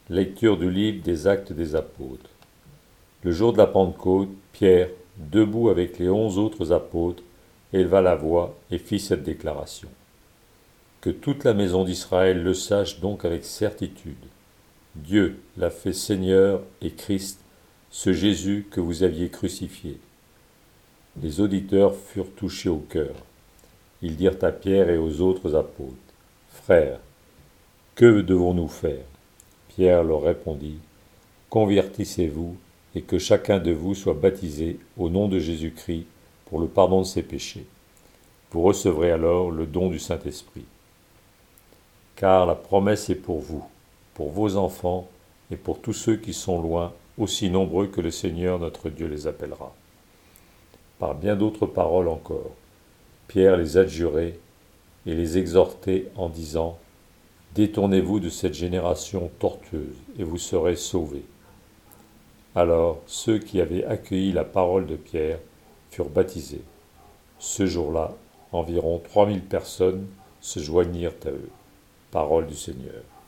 Lecture du livre des Actes des Apôtres. Le jour de la Pentecôte, Pierre, debout avec les 11 autres apôtres, éleva la voix et fit cette déclaration. Que toute la maison d'Israël le sache donc avec certitude. Dieu l'a fait Seigneur et Christ, ce Jésus que vous aviez crucifié. Les auditeurs furent touchés au cœur. Ils dirent à Pierre et aux autres apôtres, « Frères, que devons-nous faire ?» Pierre leur répondit, « Convertissez-vous et que chacun de vous soit baptisé au nom de Jésus-Christ pour le pardon de ses péchés. Vous recevrez alors le don du Saint-Esprit. Car la promesse est pour vous, pour vos enfants et pour tous ceux qui sont loin, aussi nombreux que le Seigneur notre Dieu les appellera. » Par bien d'autres paroles encore, Pierre les adjurait et les exhortait en disant « Détournez-vous de cette génération tortueuse et vous serez sauvés. » Alors ceux qui avaient accueilli la parole de Pierre furent baptisés. Ce jour-là, environ 3000 personnes se joignirent à eux. Parole du Seigneur.